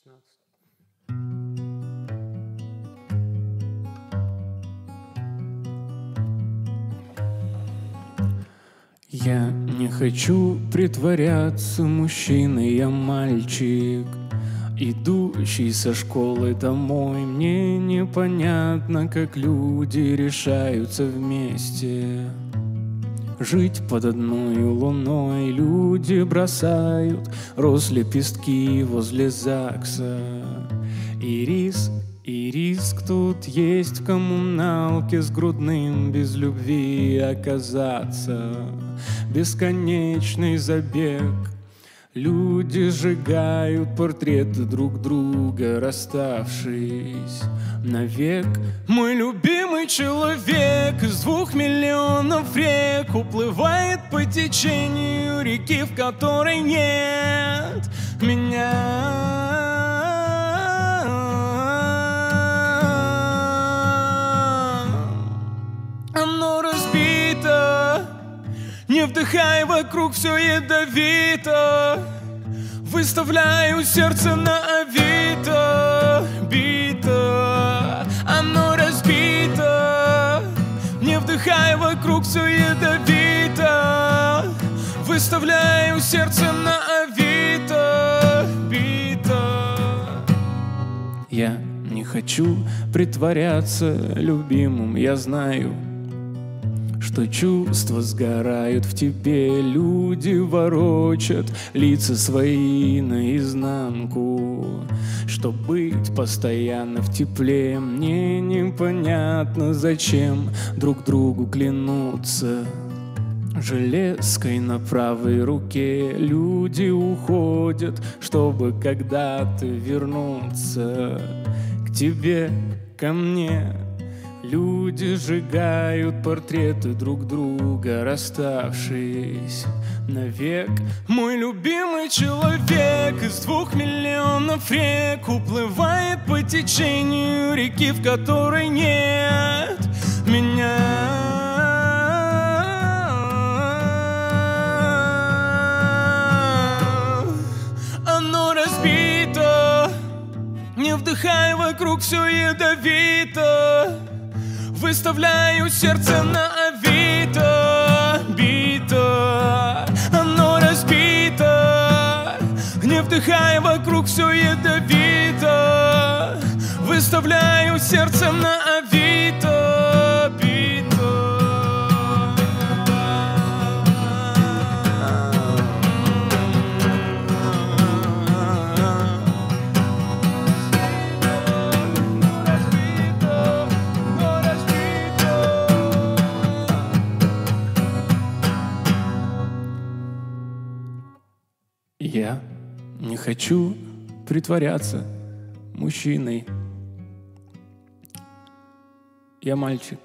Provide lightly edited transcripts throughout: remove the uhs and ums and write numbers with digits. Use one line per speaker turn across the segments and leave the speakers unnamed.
16. Я не хочу притворяться мужчиной, я мальчик, идущий со школы домой. Мне непонятно, как люди решаются вместе жить под одной луной. Люди бросают роз лепестки возле ЗАГСа. И риск тут есть в коммуналке с грудным, без любви оказаться. Бесконечный забег. Люди сжигают портреты друг друга, расставшись навек. Мой любимый человек из 2 миллионов рек уплывает по течению реки, в которой нет меня. Оно разбито, не вдыхай, вокруг все ядовито. Выставляю сердце на авито, бито. Оно разбито, не вдыхай, вокруг все ядовито. Выставляю сердце на авито, бито. Я не хочу притворяться любимым, я знаю, что чувства сгорают в тебе. Люди ворочат лица свои наизнанку, чтоб быть постоянно в тепле. Мне непонятно, зачем друг другу клянуться железкой на правой руке. Люди уходят, чтобы когда-то вернуться к тебе, ко мне. Люди сжигают портреты друг друга, расставшись навек. Мой любимый человек из 2 миллионов рек уплывает по течению реки, в которой нет меня. Оно разбито, не вдыхай, вокруг все ядовито. Выставляю сердце на авито, бито. Оно разбито, не вдыхай, вокруг все ядовито. Выставляю сердце на авито, бито. Я не хочу притворяться мужчиной. Я мальчик.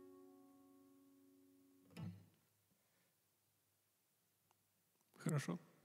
Хорошо.